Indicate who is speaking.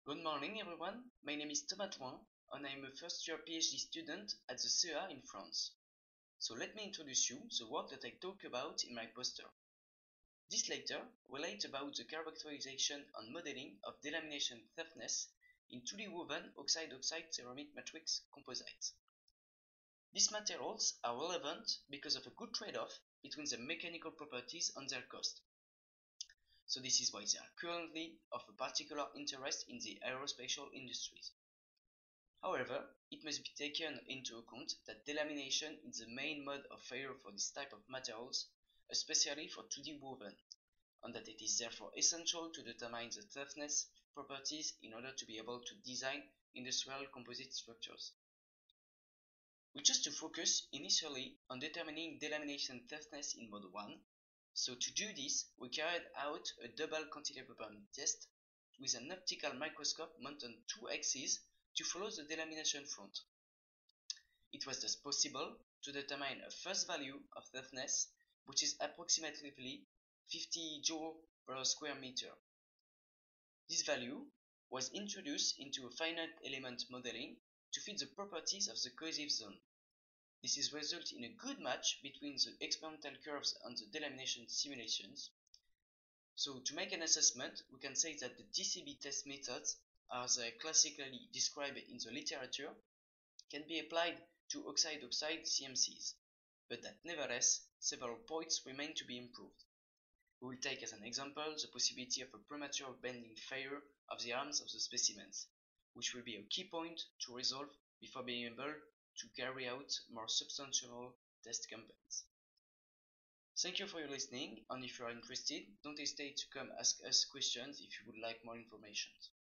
Speaker 1: Good morning, everyone. My name is Thomas Douin, and I am a first-year PhD student at the CEA in France. So let me introduce you the work that I talk about in my poster. This lecture relates about the characterization and modeling of delamination toughness in 2D woven oxide-oxide ceramic matrix composites. These materials are relevant because of a good trade-off between their mechanical properties and their cost. So this is why they are currently of a particular interest in the aerospatial industries. However, it must be taken into account that delamination is the main mode of failure for this type of materials, especially for 2D woven, and that it is therefore essential to determine the toughness properties in order to be able to design industrial composite structures. We chose to focus initially on determining delamination toughness in mode 1. So to do this, we carried out a double cantilever pyramid test with an optical microscope mounted on two axes to follow the delamination front. It was thus possible to determine a first value of toughness, which is approximately 50 joule per square meter. This value was introduced into a finite element modeling to fit the properties of the cohesive zone. This is resulted in a good match between the experimental curves and the delamination simulations. So to make an assessment, we can say that the DCB test methods, as classically described in the literature, can be applied to oxide-oxide CMCs, but that nevertheless, several points remain to be improved. We will take as an example the possibility of a premature bending failure of the arms of the specimens, which will be a key point to resolve before being able to carry out more substantial test campaigns. Thank you for your listening, and if you are interested, don't hesitate to come ask us questions if you would like more information.